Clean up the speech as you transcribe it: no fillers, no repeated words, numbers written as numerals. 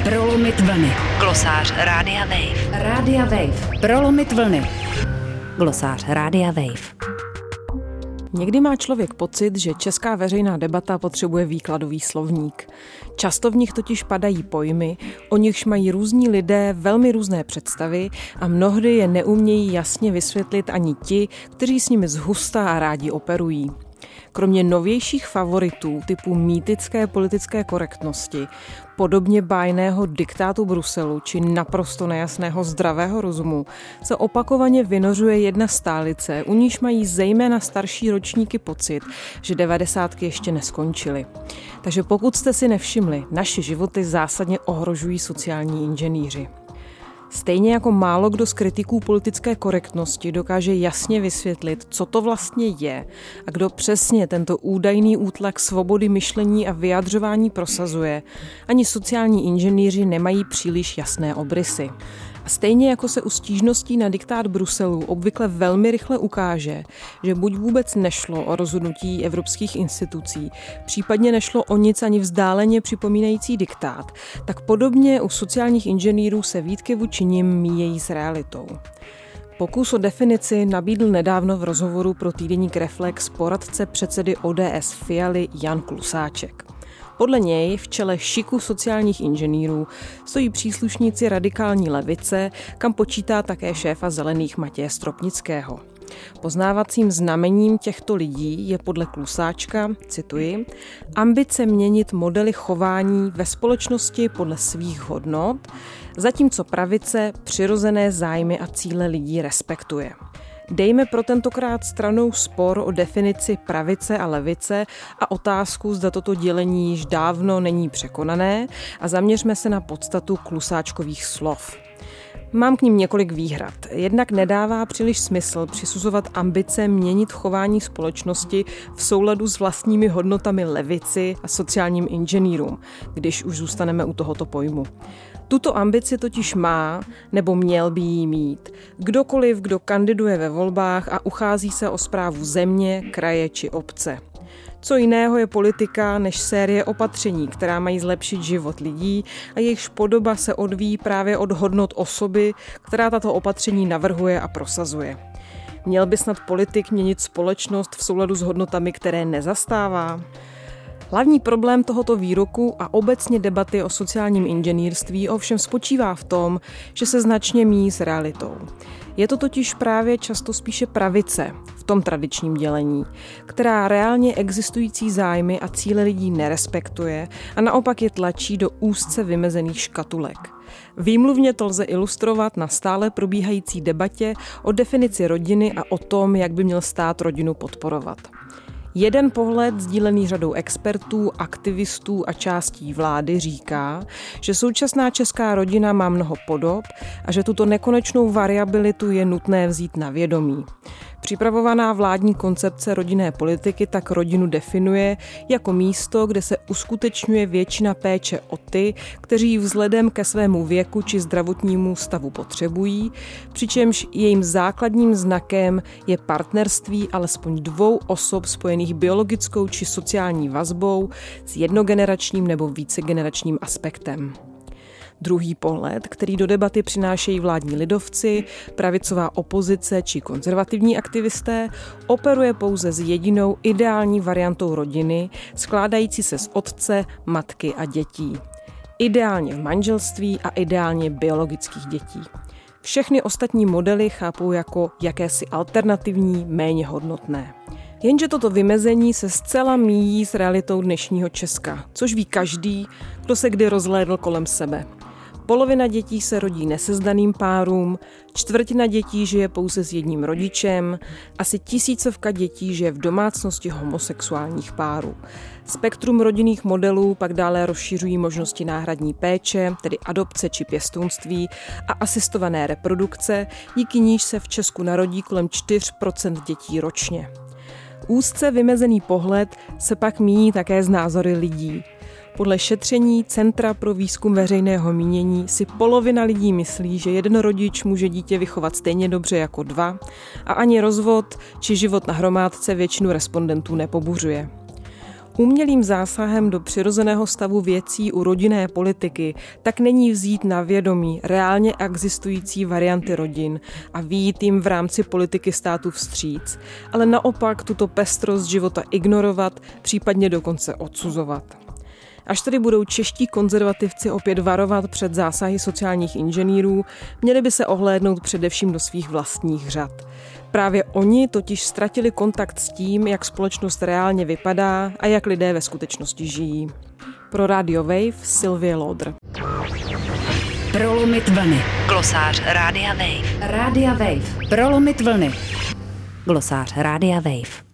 Prolomit vlny. Glosář Rádia Wave. Rádia Wave. Prolomit vlny. Glosář Rádia Wave. Někdy má člověk pocit, že česká veřejná debata potřebuje výkladový slovník. Často v nich totiž padají pojmy, o nichž mají různí lidé velmi různé představy a mnohdy je neumějí jasně vysvětlit ani ti, kteří s nimi zhusta a rádi operují. Kromě novějších favoritů typu mýtické politické korektnosti, podobně bájného diktátu Bruselu či naprosto nejasného zdravého rozumu, se opakovaně vynořuje jedna stálice, u níž mají zejména starší ročníky pocit, že 90 ještě neskončily. Takže pokud jste si nevšimli, naše životy zásadně ohrožují sociální inženýři. Stejně jako málo kdo z kritiků politické korektnosti dokáže jasně vysvětlit, co to vlastně je a kdo přesně tento údajný útlak svobody myšlení a vyjadřování prosazuje, ani sociální inženýři nemají příliš jasné obrysy. A stejně jako se u stížností na diktát Bruselu obvykle velmi rychle ukáže, že buď vůbec nešlo o rozhodnutí evropských institucí, případně nešlo o nic ani vzdáleně připomínající diktát, tak podobně u sociálních inženýrů se výtky vůči nim míjejí s realitou. Pokus o definici nabídl nedávno v rozhovoru pro týdeník Reflex poradce předsedy ODS Fialy Jan Klusáček. Podle něj v čele šiku sociálních inženýrů stojí příslušníci radikální levice, kam počítá také šéfa Zelených Matěje Stropnického. Poznávacím znamením těchto lidí je podle Klusáčka, cituji, ambice měnit modely chování ve společnosti podle svých hodnot, zatímco pravice přirozené zájmy a cíle lidí respektuje. Dejme pro tentokrát stranou spor o definici pravice a levice a otázku, zda toto dělení již dávno není překonané a zaměřme se na podstatu Klusáčkových slov. Mám k nim několik výhrad. Jednak nedává příliš smysl přisuzovat ambice měnit chování společnosti v souladu s vlastními hodnotami levici a sociálním inženýrům, když už zůstaneme u tohoto pojmu. Tuto ambici totiž má, nebo měl by jí mít, kdokoliv, kdo kandiduje ve volbách a uchází se o správu země, kraje či obce. Co jiného je politika než série opatření, která mají zlepšit život lidí a jejichž podoba se odvíjí právě od hodnot osoby, která tato opatření navrhuje a prosazuje. Měl by snad politik měnit společnost v souladu s hodnotami, které nezastává? Hlavní problém tohoto výroku a obecně debaty o sociálním inženýrství ovšem spočívá v tom, že se značně míjí s realitou. Je to totiž právě často spíše pravice v tom tradičním dělení, která reálně existující zájmy a cíle lidí nerespektuje a naopak je tlačí do úzce vymezených škatulek. Výmluvně to lze ilustrovat na stále probíhající debatě o definici rodiny a o tom, jak by měl stát rodinu podporovat. Jeden pohled sdílený řadou expertů, aktivistů a částí vlády říká, že současná česká rodina má mnoho podob a že tuto nekonečnou variabilitu je nutné vzít na vědomí. Připravovaná vládní koncepce rodinné politiky tak rodinu definuje jako místo, kde se uskutečňuje většina péče o ty, kteří ji vzhledem ke svému věku či zdravotnímu stavu potřebují, přičemž jejím základním znakem je partnerství alespoň dvou osob spojených biologickou či sociální vazbou s jednogeneračním nebo vícegeneračním aspektem. Druhý pohled, který do debaty přinášejí vládní lidovci, pravicová opozice či konzervativní aktivisté, operuje pouze s jedinou ideální variantou rodiny, skládající se z otce, matky a dětí. Ideálně v manželství a ideálně biologických dětí. Všechny ostatní modely chápou jako jakési alternativní, méně hodnotné. Jenže toto vymezení se zcela míjí s realitou dnešního Česka, což ví každý, kdo se kdy rozhlédl kolem sebe. Polovina dětí se rodí nesezdaným párům, čtvrtina dětí žije pouze s jedním rodičem, asi 1000 dětí žije v domácnosti homosexuálních párů. Spektrum rodinných modelů pak dále rozšiřují možnosti náhradní péče, tedy adopce či pěstounství a asistované reprodukce, díky níž se v Česku narodí kolem 4% dětí ročně. Úzce vymezený pohled se pak míjí také z názory lidí. Podle šetření Centra pro výzkum veřejného mínění si polovina lidí myslí, že jeden rodič může dítě vychovat stejně dobře jako dva a ani rozvod či život na hromádce většinu respondentů nepobuřuje. Umělým zásahem do přirozeného stavu věcí u rodinné politiky tak není vzít na vědomí reálně existující varianty rodin a vyjít jim v rámci politiky státu vstříc, ale naopak tuto pestrost života ignorovat, případně dokonce odsuzovat. Až tedy budou čeští konzervativci opět varovat před zásahy sociálních inženýrů, měli by se ohlédnout především do svých vlastních řad. Právě oni totiž ztratili kontakt s tím, jak společnost reálně vypadá a jak lidé ve skutečnosti žijí. Pro Radio Wave Sylvie Lauder. Prolomit vlny. Glosář Rádia Wave. Rádia Wave. Prolomit vlny. Glosář Rádia Wave.